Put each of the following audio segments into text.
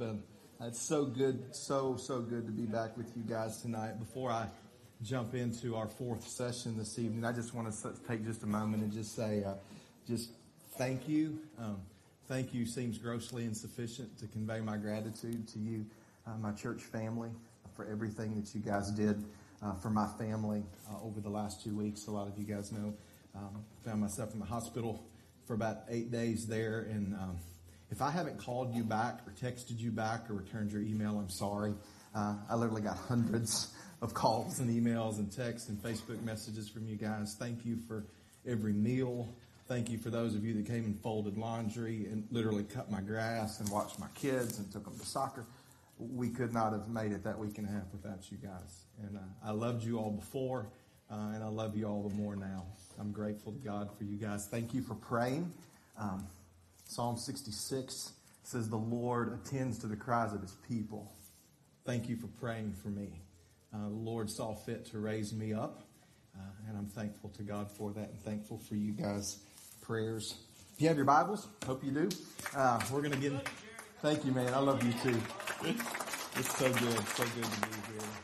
been. It's so good, so good to be back with you guys tonight. Before I jump into our fourth session this evening, I just want to take just a moment and just say, just thank you. Thank you seems grossly insufficient to convey my gratitude to you, my church family, for everything that you guys did for my family over the last 2 weeks. A lot of you guys know, found myself in the hospital for about 8 days there, and if I haven't called you back or texted you back or returned your email, I'm sorry. I literally got hundreds of calls and emails and texts and Facebook messages from you guys. Thank you for every meal. Thank you for those of you that came and folded laundry and literally cut my grass and watched my kids and took them to soccer. We could not have made it that week and a half without you guys. And I loved you all before, and I love you all the more now. I'm grateful to God for you guys. Thank you for praying. Psalm 66 says, the Lord attends to the cries of his people. Thank you for praying for me. The Lord saw fit to raise me up, and I'm thankful to God for that and thankful for you guys' prayers. If you have your Bibles, hope you do. We're going to get... Thank you, man. I love you too. It's so good to be here.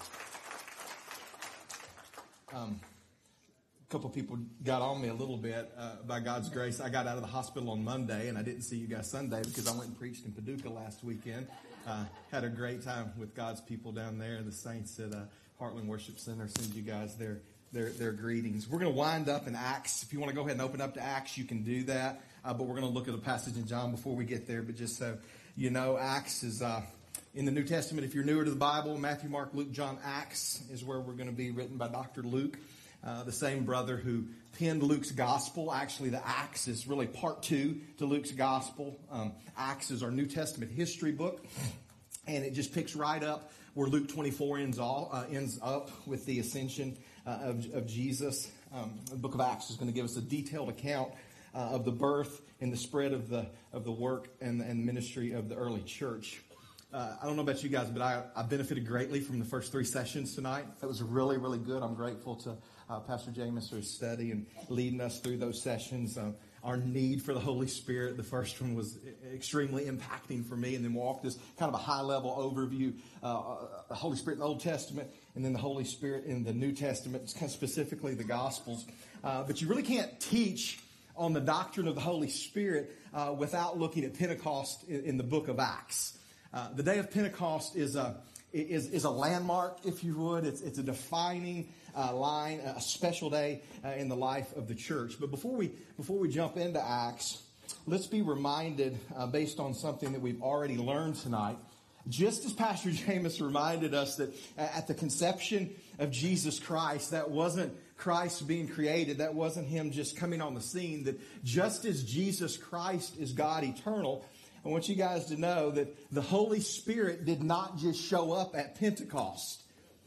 A couple people got on me a little bit. By God's grace, I got out of the hospital on Monday, and I didn't see you guys Sunday because I went and preached in Paducah last weekend. Had a great time with God's people down there. The saints at Heartland Worship Center send you guys their greetings. We're going to wind up in Acts. If you want to go ahead and open up to Acts, you can do that. But we're going to look at a passage in John before we get there. But just so you know, Acts is in the New Testament. If you're newer to the Bible, Matthew, Mark, Luke, John, Acts is where we're going to be, written by Dr. Luke. The same brother who penned Luke's gospel. Actually, the Acts is really part 2 to Luke's gospel. Acts is our New Testament history book. And it just picks right up where Luke 24 ends up with the ascension of Jesus. The book of Acts is going to give us a detailed account of the birth and the spread of the work and ministry of the early church. I don't know about you guys, but I benefited greatly from the first 3 sessions tonight. That was really, really good. I'm grateful to Pastor James for his study and leading us through those sessions. Our need for the Holy Spirit, the first one was extremely impacting for me, and then walked this kind of a high-level overview, the Holy Spirit in the Old Testament, and then the Holy Spirit in the New Testament, kind of specifically the Gospels. But you really can't teach on the doctrine of the Holy Spirit without looking at Pentecost in the book of Acts. The day of Pentecost is a landmark, if you would. It's a defining line, a special day in the life of the church. But before we jump into Acts, let's be reminded, based on something that we've already learned tonight, just as Pastor James reminded us that at the conception of Jesus Christ, that wasn't Christ being created, that wasn't him just coming on the scene, that just as Jesus Christ is God eternal, I want you guys to know that the Holy Spirit did not just show up at Pentecost.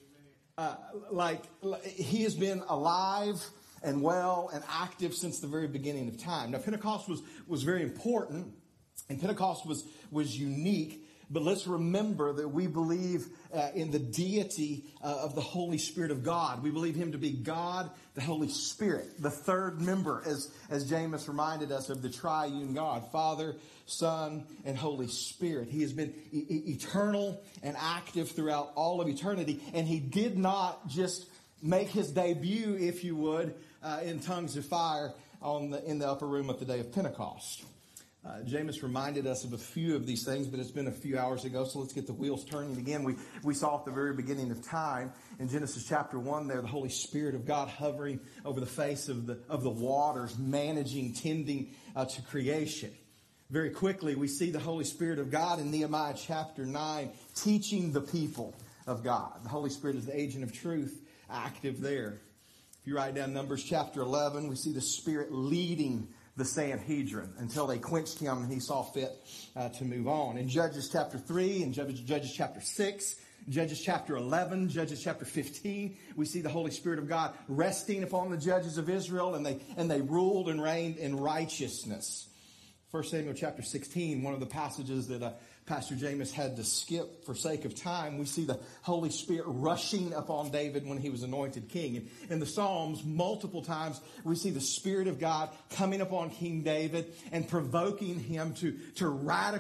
He has been alive and well and active since the very beginning of time. Now, Pentecost was very important, and Pentecost was unique. But let's remember that we believe in the deity of the Holy Spirit of God. We believe him to be God, the Holy Spirit, the third member, as James reminded us, of the triune God, Father, Son, and Holy Spirit. He has been eternal and active throughout all of eternity. And he did not just make his debut, if you would, in tongues of fire in the upper room at the day of Pentecost. James reminded us of a few of these things, but it's been a few hours ago, so let's get the wheels turning again. We saw at the very beginning of time in Genesis chapter 1 there, the Holy Spirit of God hovering over the face of the waters, managing, tending to creation. Very quickly, we see the Holy Spirit of God in Nehemiah chapter 9 teaching the people of God. The Holy Spirit is the agent of truth, active there. If you write down Numbers chapter 11, we see the Spirit leading the Sanhedrin until they quenched him and he saw fit to move on. In Judges chapter 3 and Judges chapter 6, Judges chapter 11, Judges chapter 15, we see the Holy Spirit of God resting upon the judges of Israel, and they ruled and reigned in righteousness. 1 Samuel chapter 16, one of the passages that Pastor James had to skip for sake of time, we see the Holy Spirit rushing upon David when he was anointed king. And in the Psalms, multiple times, we see the Spirit of God coming upon King David and provoking him to radical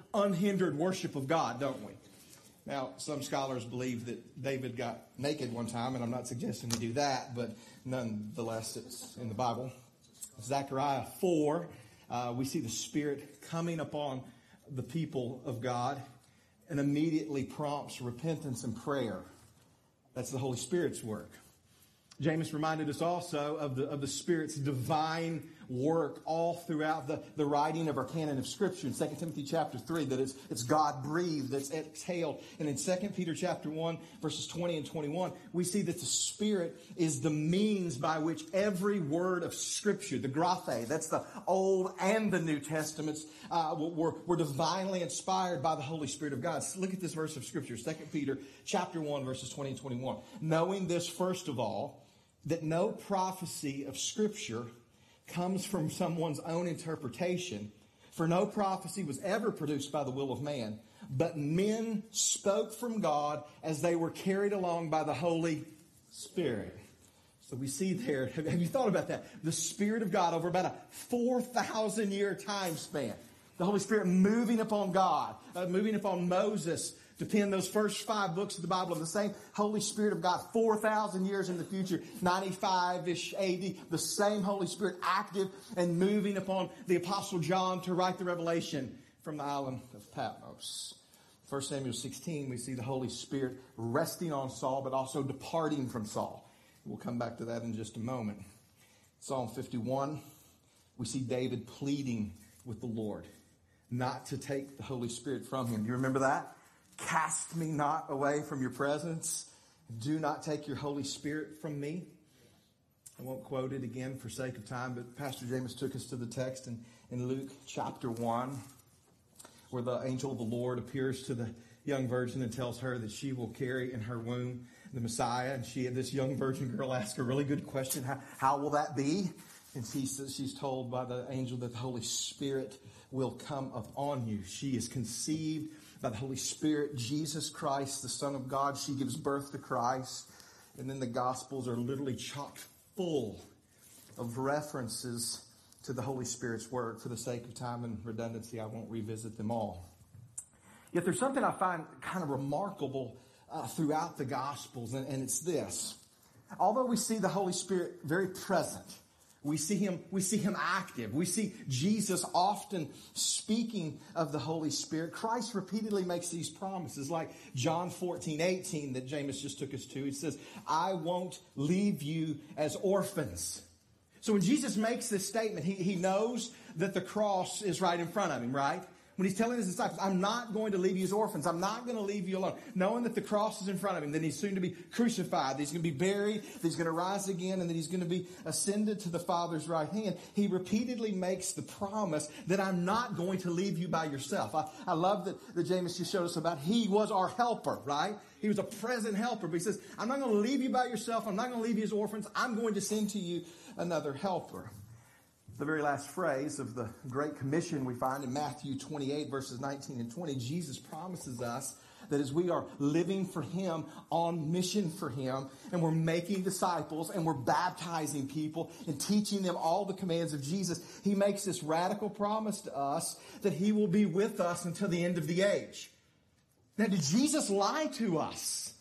unhindered worship of God, don't we? Now, some scholars believe that David got naked one time, and I'm not suggesting we do that, but nonetheless, it's in the Bible. Zechariah 4, we see the Spirit coming upon the people of God and immediately prompts repentance and prayer. That's the Holy Spirit's work. James reminded us also of the Spirit's divine work all throughout the writing of our canon of Scripture. In 2 Timothy chapter 3, that it's God-breathed, that's exhaled. And in 2 Peter chapter 1, verses 20 and 21, we see that the Spirit is the means by which every word of Scripture, the graphe, that's the Old and the New Testaments, were divinely inspired by the Holy Spirit of God. So look at this verse of Scripture, 2 Peter chapter 1, verses 20 and 21. Knowing this, first of all, that no prophecy of Scripture comes from someone's own interpretation, for no prophecy was ever produced by the will of man, but men spoke from God as they were carried along by the Holy Spirit. So we see there, have you thought about that? The Spirit of God over about a 4,000-year time span. The Holy Spirit moving upon God, moving upon Moses, to pen those first 5 books of the Bible, and the same Holy Spirit of God 4,000 years in the future, 95-ish AD, the same Holy Spirit active and moving upon the Apostle John to write the Revelation from the island of Patmos. 1 Samuel 16, we see the Holy Spirit resting on Saul, but also departing from Saul. We'll come back to that in just a moment. Psalm 51, we see David pleading with the Lord not to take the Holy Spirit from him. Do you remember that? Cast me not away from your presence. Do not take your Holy Spirit from me. I won't quote it again for sake of time, but Pastor James took us to the text in Luke chapter 1, where the angel of the Lord appears to the young virgin and tells her that she will carry in her womb the Messiah. And this young virgin girl asks a really good question. How will that be? And she's told by the angel that the Holy Spirit will come upon you. She is conceived by the Holy Spirit, Jesus Christ, the Son of God. She gives birth to Christ. And then the Gospels are literally chock full of references to the Holy Spirit's work. For the sake of time and redundancy, I won't revisit them all. Yet there's something I find kind of remarkable throughout the Gospels, and it's this. Although we see the Holy Spirit very present, we see him active. We see Jesus often speaking of the Holy Spirit. Christ repeatedly makes these promises, like John 14:18 that James just took us to. He says, I won't leave you as orphans. So when Jesus makes this statement, he knows that the cross is right in front of him, right? When he's telling his disciples, I'm not going to leave you as orphans. I'm not going to leave you alone. Knowing that the cross is in front of him, that he's soon to be crucified, that he's going to be buried, that he's going to rise again, and that he's going to be ascended to the Father's right hand. He repeatedly makes the promise that I'm not going to leave you by yourself. I love that James just showed us about he was our helper, right? He was a present helper. But he says, I'm not going to leave you by yourself. I'm not going to leave you as orphans. I'm going to send to you another helper. The very last phrase of the Great Commission we find in Matthew 28, verses 19 and 20. Jesus promises us that as we are living for him, on mission for him, and we're making disciples, and we're baptizing people, and teaching them all the commands of Jesus, he makes this radical promise to us that he will be with us until the end of the age. Now, did Jesus lie to us?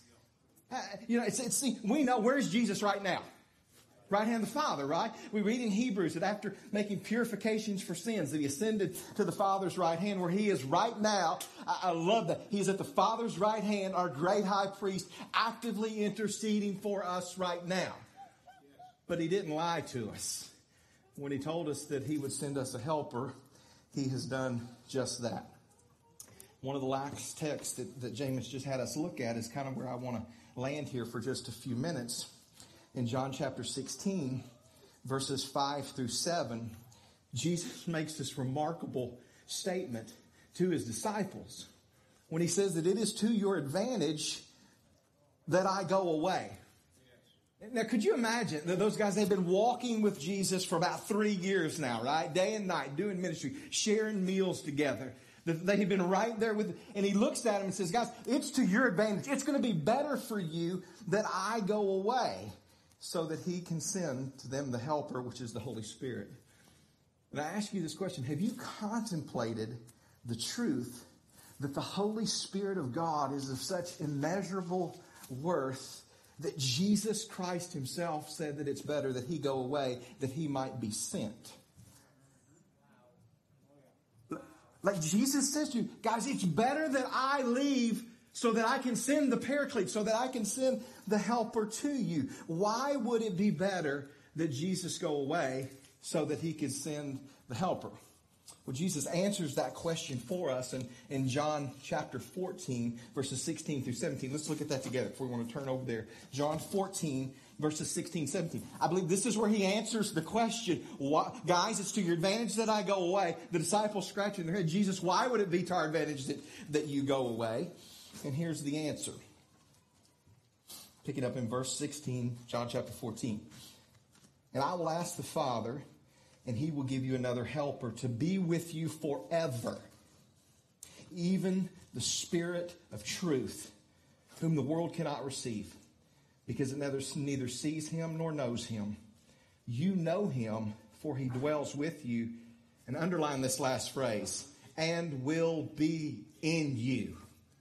We know, where's Jesus right now? Right hand of the Father, right? We read in Hebrews that after making purifications for sins, that he ascended to the Father's right hand, where he is right now. I love that. He is at the Father's right hand, our great high priest, actively interceding for us right now. But he didn't lie to us. When he told us that he would send us a helper, he has done just that. One of the last texts that James just had us look at is kind of where I want to land here for just a few minutes. In John chapter 16, verses 5 through 7, Jesus makes this remarkable statement to his disciples when he says that it is to your advantage that I go away. Now, could you imagine that those guys, they've been walking with Jesus for about 3 years now, right? Day and night, doing ministry, sharing meals together. They had been right there with, and he looks at them and says, guys, it's to your advantage. It's going to be better for you that I go away, so that he can send to them the helper, which is the Holy Spirit. And I ask you this question. Have you contemplated the truth that the Holy Spirit of God is of such immeasurable worth that Jesus Christ himself said that it's better that he go away, that he might be sent. Like Jesus says to you, guys, it's better that I leave so that I can send the Paraclete, so that I can send the Helper to you. Why would it be better that Jesus go away so that he could send the Helper? Well, Jesus answers that question for us in John chapter 14, verses 16 through 17. Let's look at that together if we want to turn over there. John 14, verses 16, 17. I believe this is where he answers the question. Why, guys, it's to your advantage that I go away. The disciples scratching their head. Jesus, why would it be to our advantage that you go away? And here's the answer. Pick it up in verse 16, John chapter 14. And I will ask the Father, and he will give you another helper to be with you forever. Even the Spirit of truth, whom the world cannot receive, because it neither sees him nor knows him. You know him, for he dwells with you. And underline this last phrase, and will be in you.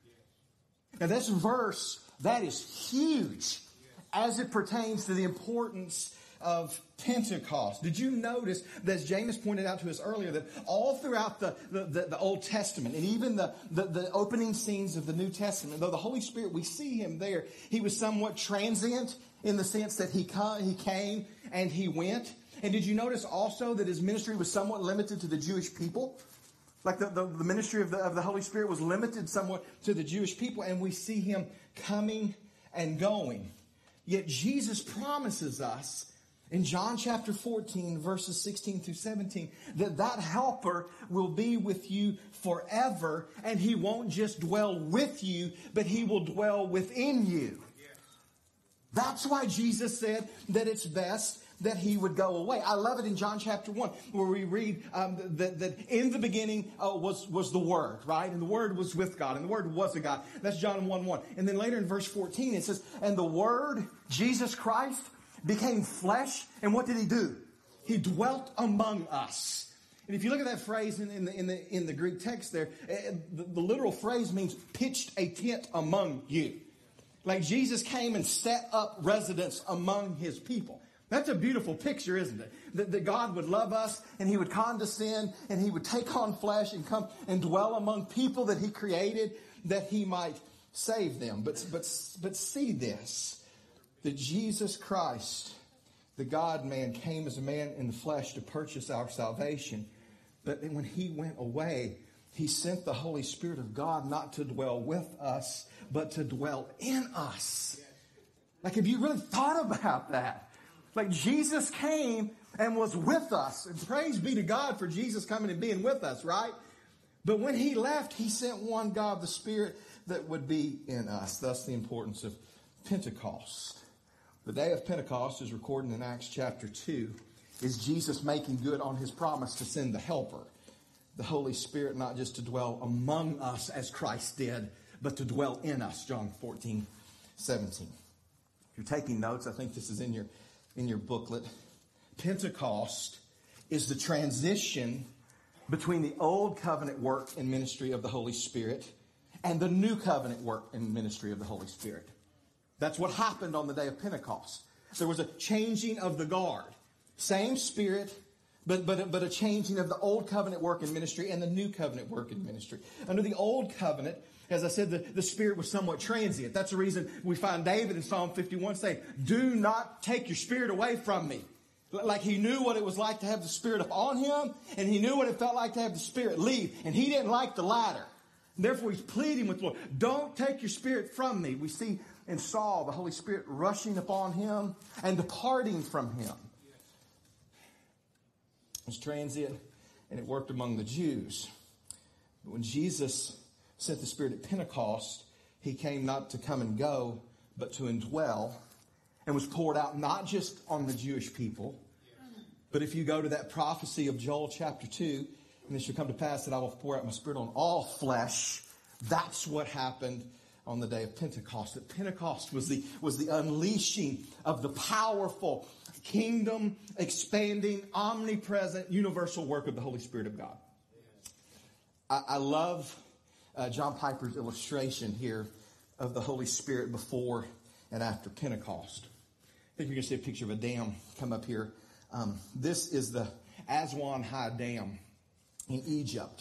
Now this verse, that is huge as it pertains to the importance of Pentecost. Did you notice that, as James pointed out to us earlier, that all throughout the Old Testament and even the opening scenes of the New Testament, though the Holy Spirit, we see him there, he was somewhat transient in the sense that he came and he went. And did you notice also that his ministry was somewhat limited to the Jewish people? Like the ministry of the Holy Spirit was limited somewhat to the Jewish people, and we see him coming and going. Yet Jesus promises us in John chapter 14, verses 16 through 17, that helper will be with you forever, and he won't just dwell with you, but he will dwell within you. That's why Jesus said that it's best that he would go away. I love it in John chapter 1, where we read that in the beginning was the Word, right? And the Word was with God, and the Word was a God. That's John 1:1. And then later in verse 14, it says, and the Word, Jesus Christ, became flesh, and what did he do? He dwelt among us. And if you look at that phrase in the Greek text there, the literal phrase means pitched a tent among you. Like Jesus came and set up residence among his people. That's a beautiful picture, isn't it? That God would love us, and he would condescend, and he would take on flesh and come and dwell among people that he created, that he might save them. But see this. That Jesus Christ, the God-man, came as a man in the flesh to purchase our salvation. But when he went away, he sent the Holy Spirit of God not to dwell with us, but to dwell in us. Like, have you really thought about that? Like, Jesus came and was with us. And praise be to God for Jesus coming and being with us, right? But when he left, he sent one God, the Spirit, that would be in us. Thus the importance of Pentecost. The day of Pentecost is recorded in Acts chapter 2. Is Jesus making good on his promise to send the Helper, the Holy Spirit, not just to dwell among us as Christ did, but to dwell in us, John 14, 17. If you're taking notes, I think this is in your booklet. Pentecost is the transition between the old covenant work and ministry of the Holy Spirit and the new covenant work and ministry of the Holy Spirit. That's what happened on the day of Pentecost. There was a changing of the guard. Same Spirit, but a changing of the old covenant work and ministry and the new covenant work and ministry. Under the old covenant, as I said, the Spirit was somewhat transient. That's the reason we find David in Psalm 51 saying, do not take your Spirit away from me. Like he knew what it was like to have the Spirit upon him, and he knew what it felt like to have the Spirit leave, and he didn't like the latter. And therefore, he's pleading with the Lord, don't take your Spirit from me. We see in Saul the Holy Spirit rushing upon him and departing from him. It was transient, and it worked among the Jews. But when Jesus sent the Spirit at Pentecost, he came not to come and go, but to indwell, and was poured out not just on the Jewish people, but if you go to that prophecy of Joel chapter 2, and it shall come to pass that I will pour out my Spirit on all flesh, that's what happened on the day of Pentecost. That Pentecost was the unleashing of the powerful, kingdom expanding, omnipresent, universal work of the Holy Spirit of God. I love John Piper's illustration here of the Holy Spirit before and after Pentecost. I think you're going to see a picture of a dam come up here. This is the Aswan High Dam in Egypt.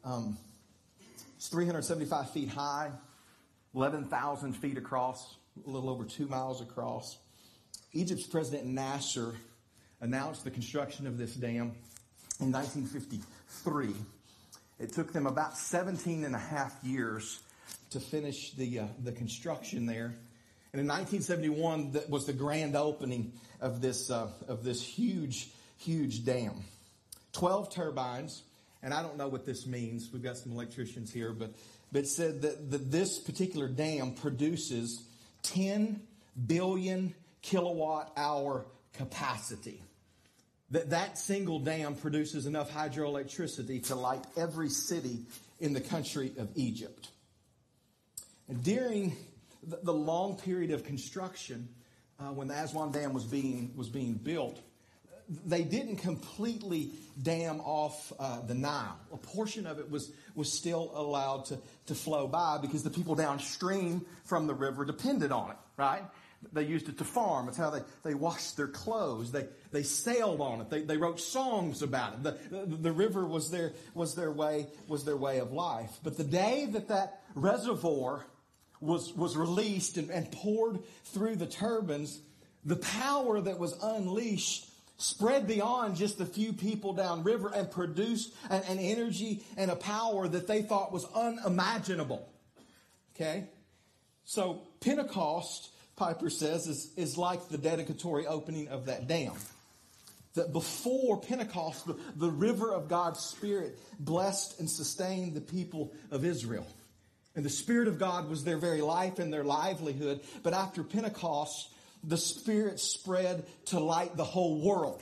It's 375 feet high, 11,000 feet across, a little over 2 miles across. Egypt's President Nasser announced the construction of this dam in 1953. It took them about 17 and a half years to finish the construction there. And in 1971, that was the grand opening of this huge dam. 12 turbines, and I don't know what this means. We've got some electricians here, but it said that this particular dam produces 10 billion kilowatt hour capacity. That single dam produces enough hydroelectricity to light every city in the country of Egypt. And during the long period of construction, when the Aswan Dam was being built, they didn't completely dam off the Nile. A portion of it was still allowed to flow by because the people downstream from the river depended on it, right? They used it to farm. It's how they washed their clothes. They sailed on it. They wrote songs about it. The river was their way of life. But the day that reservoir was released and poured through the turbines, the power that was unleashed spread beyond just a few people downriver and produced an energy and a power that they thought was unimaginable. Okay? So Pentecost, Piper says, is like the dedicatory opening of that dam. That before Pentecost, the river of God's Spirit blessed and sustained the people of Israel. And the Spirit of God was their very life and their livelihood. But after Pentecost, the Spirit spread to light the whole world.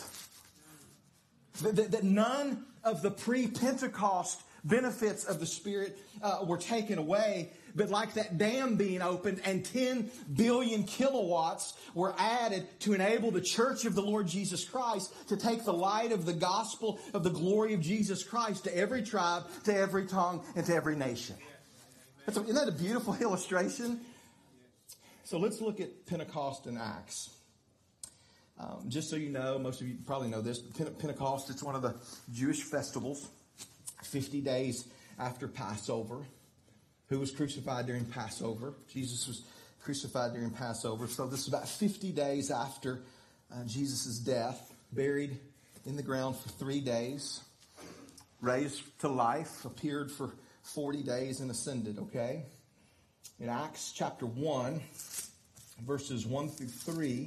That none of the pre-Pentecost benefits of the Spirit were taken away. But like that dam being opened and 10 billion kilowatts were added to enable the church of the Lord Jesus Christ to take the light of the gospel of the glory of Jesus Christ to every tribe, to every tongue, and to every nation. Isn't that a beautiful illustration? So let's look at Pentecost and Acts. Just so you know, most of you probably know this, but Pentecost, it's one of the Jewish festivals, 50 days after Passover. Who was crucified during Passover? Jesus was crucified during Passover. So this is about 50 days after Jesus' death, buried in the ground for 3 days, raised to life, appeared for 40 days and ascended, okay? In Acts chapter 1, verses 1 through 3,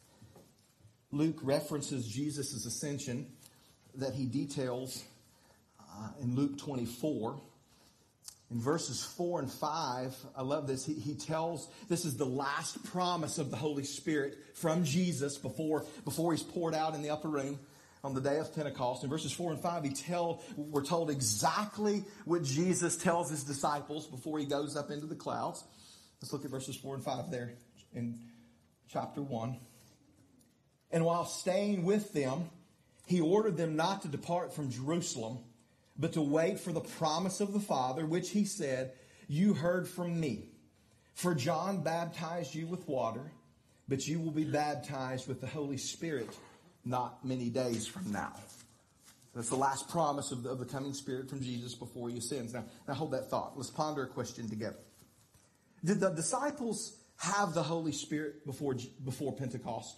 Luke references Jesus' ascension that he details in Luke 24. In verses 4 and 5, I love this. He tells, this is the last promise of the Holy Spirit from Jesus before he's poured out in the upper room on the day of Pentecost. In verses 4 and 5, we're told exactly what Jesus tells his disciples before he goes up into the clouds. Let's look at verses 4 and 5 there in chapter 1. And while staying with them, he ordered them not to depart from Jerusalem, but to wait for the promise of the Father, which he said, "You heard from me. For John baptized you with water, but you will be baptized with the Holy Spirit not many days from now." That's the last promise of the coming Spirit from Jesus before he ascends. Now hold that thought. Let's ponder a question together. Did the disciples have the Holy Spirit before Pentecost?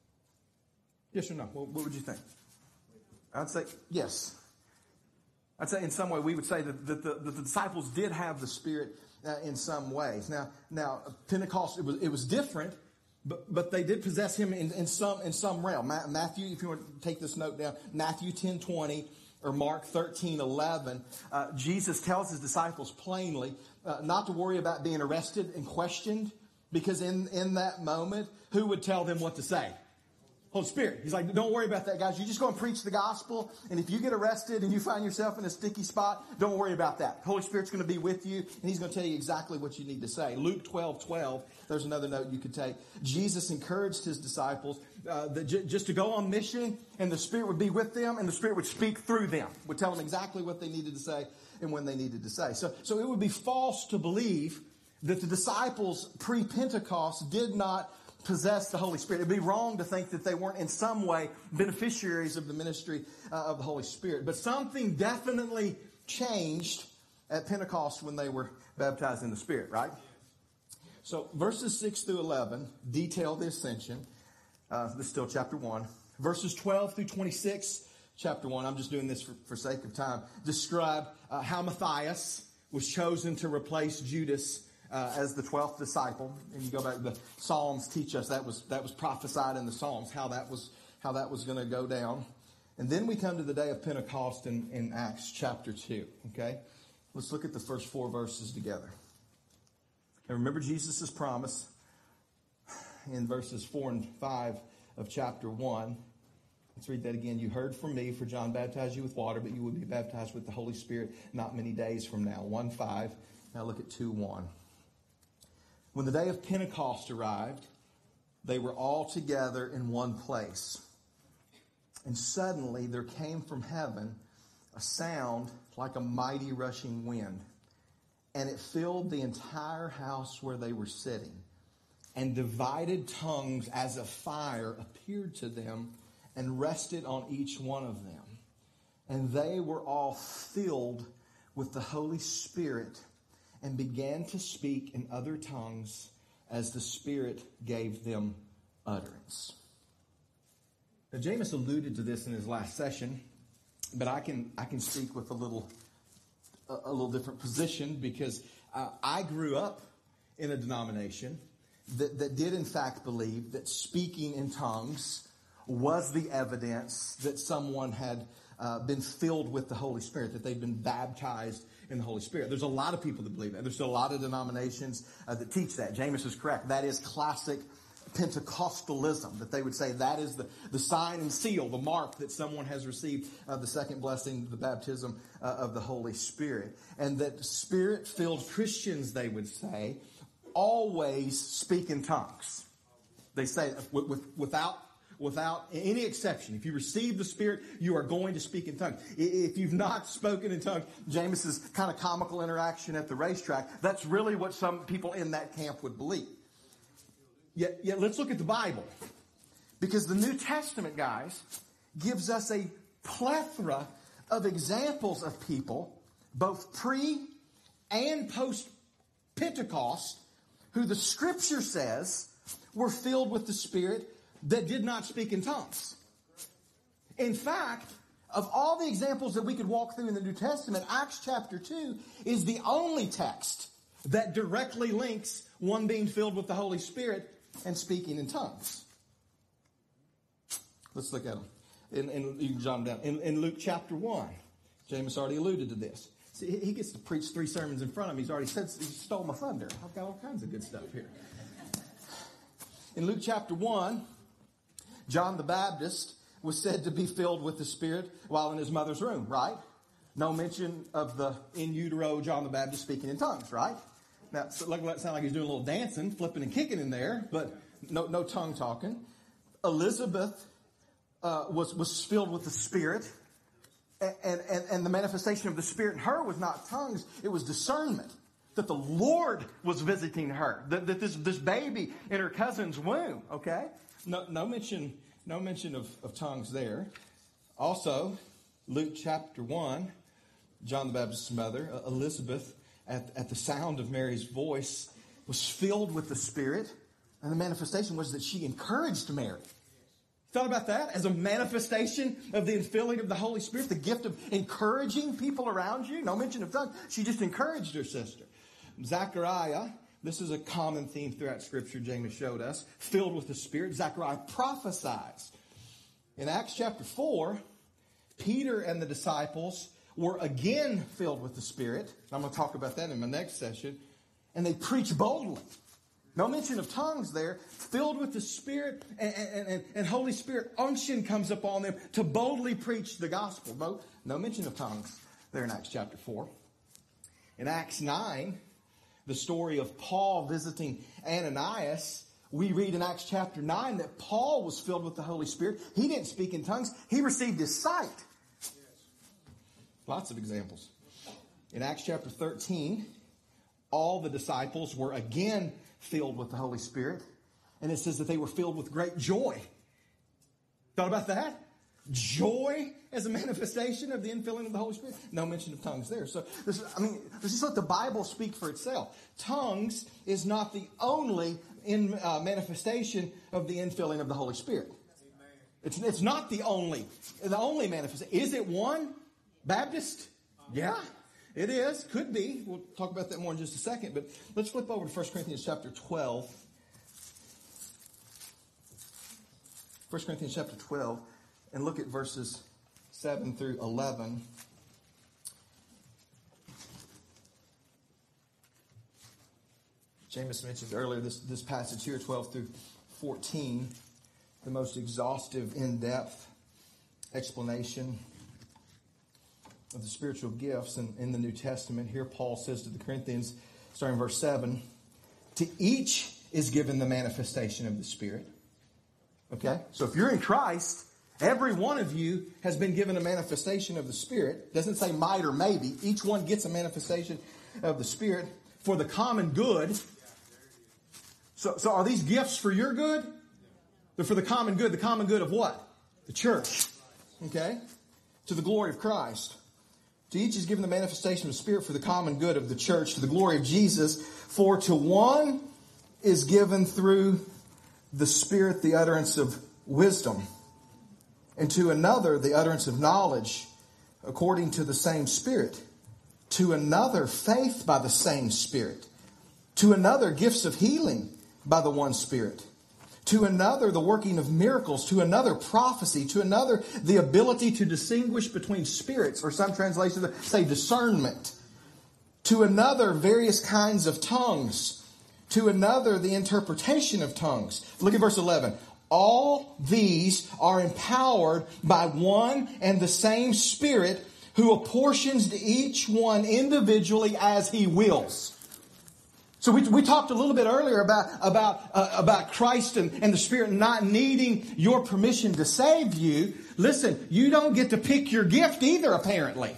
Yes or no? What would you think? I'd say yes. I'd say in some way we would say that the disciples did have the Spirit in some ways. Now Pentecost, it was different, but they did possess him in some realm. Matthew, if you want to take this note down, Matthew 10:20 or Mark 13:11, Jesus tells his disciples plainly not to worry about being arrested and questioned, because in that moment, who would tell them what to say? Holy Spirit. He's like, don't worry about that, guys. You just go and preach the gospel. And if you get arrested and you find yourself in a sticky spot, don't worry about that. Holy Spirit's going to be with you, and he's going to tell you exactly what you need to say. Luke 12:12, there's another note you could take. Jesus encouraged his disciples just to go on mission, and the Spirit would be with them, and the Spirit would speak through them, would tell them exactly what they needed to say and when they needed to say. So it would be false to believe that the disciples pre-Pentecost did not possess the Holy Spirit. It'd be wrong to think that they weren't in some way beneficiaries of the ministry of the Holy Spirit. But something definitely changed at Pentecost when they were baptized in the Spirit, right? So verses 6 through 11 detail the ascension. This is still chapter 1. Verses 12 through 26, chapter 1, I'm just doing this for sake of time, describe how Matthias was chosen to replace Judas as the 12th disciple. And you go back, the Psalms teach us that was prophesied in the Psalms, how that was going to go down. And then we come to the day of Pentecost in Acts chapter 2. Okay? Let's look at the first 4 verses together. And remember Jesus' promise in verses 4 and 5 of chapter 1. Let's read that again. You heard from me, for John baptized you with water, but you will be baptized with the Holy Spirit not many days from now. 1:5. Now look at 2:1. When the day of Pentecost arrived, they were all together in one place. And suddenly there came from heaven a sound like a mighty rushing wind. And it filled the entire house where they were sitting. And divided tongues as of fire appeared to them and rested on each one of them. And they were all filled with the Holy Spirit and began to speak in other tongues as the Spirit gave them utterance. Now, Jameis alluded to this in his last session, but I can speak with a little different position because I grew up in a denomination that did in fact believe that speaking in tongues was the evidence that someone had been filled with the Holy Spirit, that they'd been baptized in the Holy Spirit. There's a lot of people that believe that. There's still a lot of denominations that teach that. Jameis is correct. That is classic Pentecostalism, that they would say that is the sign and seal, the mark that someone has received the second blessing, the baptism of the Holy Spirit. And that Spirit-filled Christians, they would say, always speak in tongues. They say without any exception. If you receive the Spirit, you are going to speak in tongues. If you've not spoken in tongues, Jameis's kind of comical interaction at the racetrack, that's really what some people in that camp would believe. Yet let's look at the Bible. Because the New Testament, guys, gives us a plethora of examples of people, both pre and post Pentecost, who the Scripture says were filled with the Spirit that did not speak in tongues. In fact, of all the examples that we could walk through in the New Testament, Acts chapter 2 is the only text that directly links one being filled with the Holy Spirit and speaking in tongues. Let's look at them. You can jot them down. In Luke chapter 1, Jameis already alluded to this. See, he gets to preach 3 sermons in front of me. He's already said, he stole my thunder. I've got all kinds of good stuff here. In Luke chapter 1, John the Baptist was said to be filled with the Spirit while in his mother's womb, right? No mention of the in utero John the Baptist speaking in tongues, right? Now, it sounds like he's doing a little dancing, flipping and kicking in there, but no tongue talking. Elizabeth was filled with the Spirit, and the manifestation of the Spirit in her was not tongues, it was discernment. That the Lord was visiting her. That this baby in her cousin's womb, okay? No mention of tongues there. Also, Luke chapter 1, John the Baptist's mother, Elizabeth, at the sound of Mary's voice, was filled with the Spirit. And the manifestation was that she encouraged Mary. Thought about that as a manifestation of the infilling of the Holy Spirit, the gift of encouraging people around you. No mention of tongues. She just encouraged her sister. Zechariah, this is a common theme throughout Scripture, Jameis showed us, filled with the Spirit. Zechariah prophesies. In Acts chapter 4, Peter and the disciples were again filled with the Spirit. I'm going to talk about that in my next session. And they preach boldly. No mention of tongues there. Filled with the Spirit and Holy Spirit unction comes upon them to boldly preach the gospel. No mention of tongues there in Acts chapter 4. In Acts 9, the story of Paul visiting Ananias, we read in Acts chapter 9 that Paul was filled with the Holy Spirit. He didn't speak in tongues. He received his sight. Lots of examples. In Acts chapter 13, all the disciples were again filled with the Holy Spirit. And it says that they were filled with great joy. Thought about that? Joy as a manifestation of the infilling of the Holy Spirit? No mention of tongues there. So, this is let the Bible speak for itself. Tongues is not the only manifestation of the infilling of the Holy Spirit. It's not the only manifestation. Is it one? Baptist? Yeah, it is. Could be. We'll talk about that more in just a second. But let's flip over to 1 Corinthians chapter 12. 1 Corinthians chapter 12, and look at verses 7 through 11. James mentioned earlier this passage here, 12 through 14, the most exhaustive, in-depth explanation of the spiritual gifts in the New Testament. Here Paul says to the Corinthians, starting in verse 7, to each is given the manifestation of the Spirit. Okay? So if you're in Christ, every one of you has been given a manifestation of the Spirit. It doesn't say might or maybe. Each one gets a manifestation of the Spirit for the common good. So are these gifts for your good? They're for the common good. The common good of what? The church. Okay? To the glory of Christ. To each is given the manifestation of the Spirit for the common good of the church, to the glory of Jesus. For to one is given through the Spirit the utterance of wisdom, and to another the utterance of knowledge according to the same Spirit, to another faith by the same Spirit, to another gifts of healing by the one Spirit, to another the working of miracles, to another prophecy, to another the ability to distinguish between spirits, or some translations say discernment, to another various kinds of tongues, to another the interpretation of tongues. Look at verse 11. All these are empowered by one and the same Spirit, who apportions to each one individually as He wills. So we talked a little bit earlier about Christ and the Spirit not needing your permission to save you. Listen, you don't get to pick your gift either, apparently.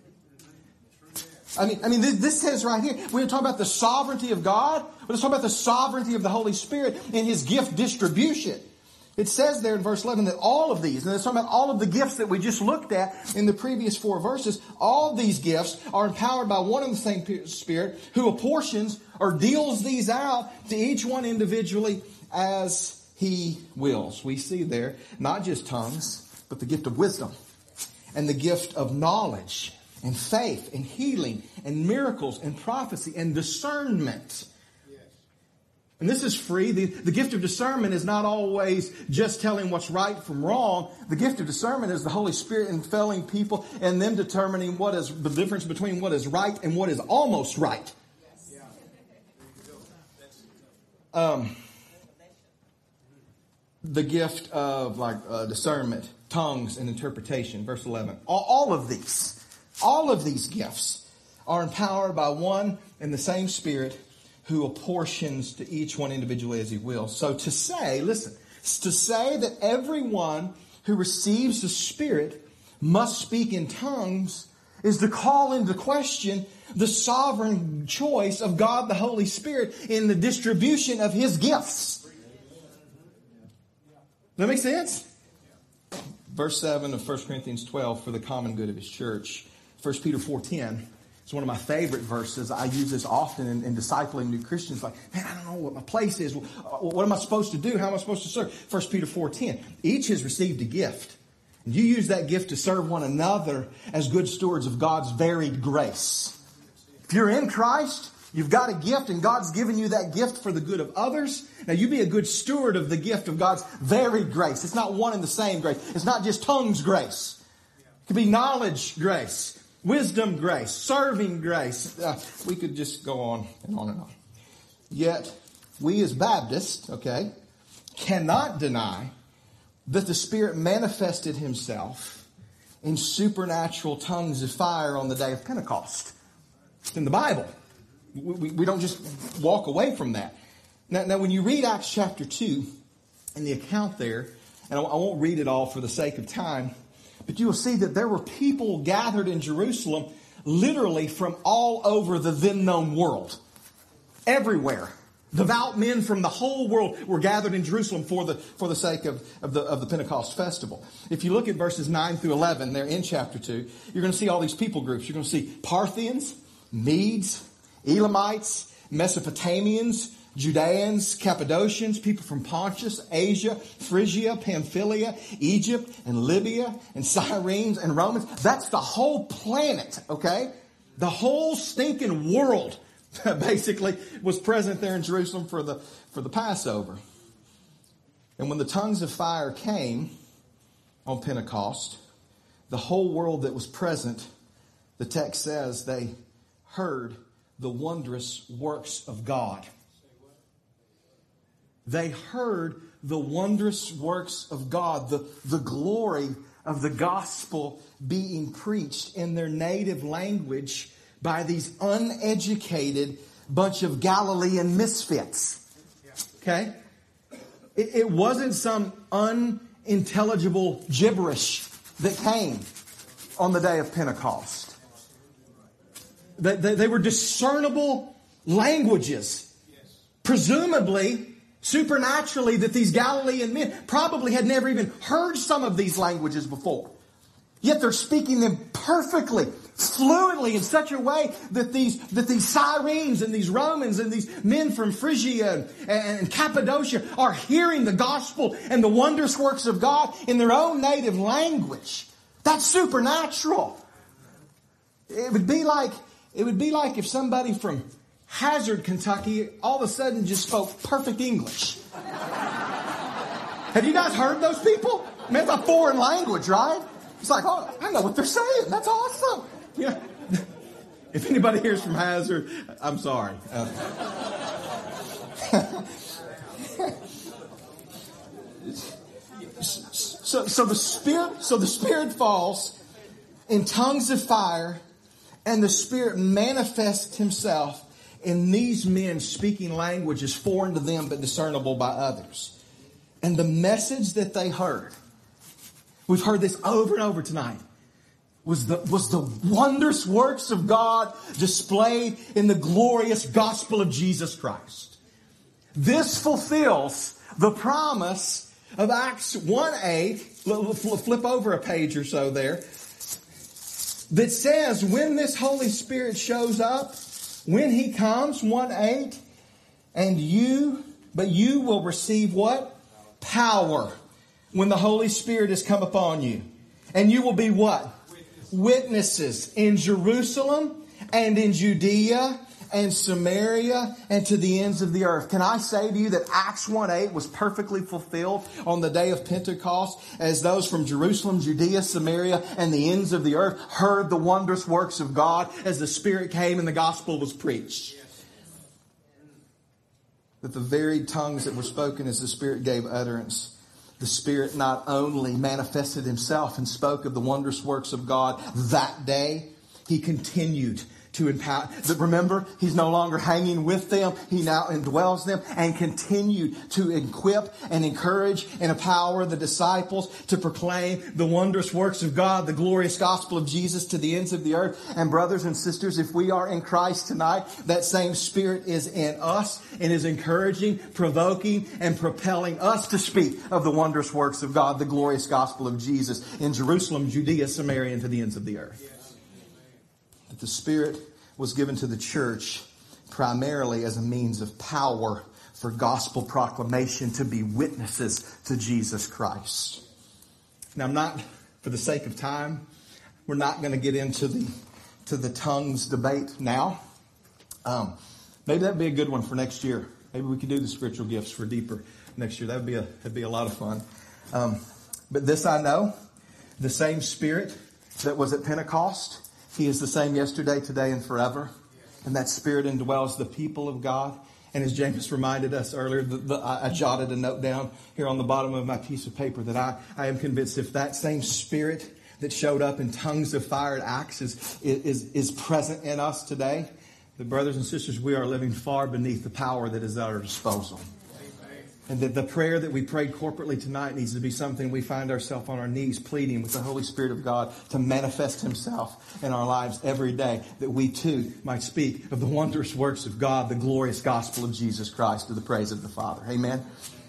I mean, this says right here, we're talking about the sovereignty of God. We're talking about the sovereignty of the Holy Spirit in His gift distribution. It says there in verse 11 that all of these, and it's talking about all of the gifts that we just looked at in the previous 4 verses, all these gifts are empowered by one and the same Spirit, who apportions or deals these out to each one individually as He wills. We see there not just tongues, but the gift of wisdom and the gift of knowledge and faith and healing and miracles and prophecy and discernment. And this is free. The gift of discernment is not always just telling what's right from wrong. The gift of discernment is the Holy Spirit infilling people and them determining what is the difference between what is right and what is almost right. The gift of discernment, tongues, and interpretation. Verse 11. All of these gifts are empowered by one and the same Spirit, who apportions to each one individually as He will. So to say that everyone who receives the Spirit must speak in tongues is to call into question the sovereign choice of God the Holy Spirit in the distribution of His gifts. Does that make sense? Verse 7 of 1 Corinthians 12, for the common good of His church. 1 Peter 4:10. It's one of my favorite verses. I use this often in discipling new Christians. Like, man, I don't know what my place is. What am I supposed to do? How am I supposed to serve? 1 Peter 4:10. Each has received a gift. And you use that gift to serve one another as good stewards of God's varied grace. If you're in Christ, you've got a gift, and God's given you that gift for the good of others. Now, you be a good steward of the gift of God's varied grace. It's not one and the same grace. It's not just tongues grace. It could be knowledge grace. Wisdom grace, serving grace. We could just go on and on and on. Yet, we as Baptists, okay, cannot deny that the Spirit manifested himself in supernatural tongues of fire on the day of Pentecost. It's in the Bible. We don't just walk away from that. Now, when you read Acts chapter 2 and the account there, and I won't read it all for the sake of time, but you will see that there were people gathered in Jerusalem literally from all over the then known world. Everywhere. Devout men from the whole world were gathered in Jerusalem for the sake of the Pentecost festival. If you look at verses 9 through 11 there in chapter 2, you're going to see all these people groups. You're going to see Parthians, Medes, Elamites, Mesopotamians, Judeans, Cappadocians, people from Pontus, Asia, Phrygia, Pamphylia, Egypt, and Libya, and Cyrenes, and Romans. That's the whole planet, okay? The whole stinking world basically was present there in Jerusalem for the Passover. And when the tongues of fire came on Pentecost, the whole world that was present, the text says they heard the wondrous works of God. They heard the wondrous works of God, the glory of the gospel being preached in their native language by these uneducated bunch of Galilean misfits. Okay? It wasn't some unintelligible gibberish that came on the day of Pentecost. They were discernible languages. Presumably, supernaturally, that these Galilean men probably had never even heard some of these languages before. Yet they're speaking them perfectly, fluently, in such a way that these Cyrenes and these Romans and these men from Phrygia and Cappadocia are hearing the gospel and the wondrous works of God in their own native language. That's supernatural. It would be like if somebody from Hazard, Kentucky, all of a sudden just spoke perfect English. Have you guys heard those people? I mean, it's a foreign language, right? It's like, oh, I know what they're saying. That's awesome. Yeah. If anybody here's from Hazard, I'm sorry. So the Spirit falls in tongues of fire, and the Spirit manifests himself in these men speaking languages foreign to them but discernible by others. And the message that they heard, we've heard this over and over tonight, was the wondrous works of God displayed in the glorious gospel of Jesus Christ. This fulfills the promise of Acts 1:8. Flip over a page or so there. That says when this Holy Spirit shows up, when He comes, 1:8, but you will receive what? Power. When the Holy Spirit has come upon you. And you will be what? Witnesses in Jerusalem and in Judea and Samaria and to the ends of the earth. Can I say to you that Acts 1:8 was perfectly fulfilled on the day of Pentecost as those from Jerusalem, Judea, Samaria, and the ends of the earth heard the wondrous works of God as the Spirit came and the gospel was preached? That the very tongues that were spoken as the Spirit gave utterance, the Spirit not only manifested Himself and spoke of the wondrous works of God that day, He continued to empower. Remember, He's no longer hanging with them. He now indwells them and continued to equip and encourage and empower the disciples to proclaim the wondrous works of God, the glorious gospel of Jesus to the ends of the earth. And brothers and sisters, if we are in Christ tonight, that same Spirit is in us and is encouraging, provoking, and propelling us to speak of the wondrous works of God, the glorious gospel of Jesus in Jerusalem, Judea, Samaria, and to the ends of the earth. That the Spirit was given to the church primarily as a means of power for gospel proclamation, to be witnesses to Jesus Christ. Now, I'm not, for the sake of time, we're not going to get into the tongues debate now. Maybe that'd be a good one for next year. Maybe we could do the spiritual gifts for deeper next year. That'd be a lot of fun. But this I know, the same Spirit that was at Pentecost, He is the same yesterday, today, and forever. And that Spirit indwells the people of God. And as James reminded us earlier, I jotted a note down here on the bottom of my piece of paper that I am convinced if that same Spirit that showed up in tongues of fire at Acts is present in us today, that brothers and sisters, we are living far beneath the power that is at our disposal. And that the prayer that we prayed corporately tonight needs to be something we find ourselves on our knees pleading with the Holy Spirit of God to manifest Himself in our lives every day, that we too might speak of the wondrous works of God, the glorious gospel of Jesus Christ, to the praise of the Father. Amen.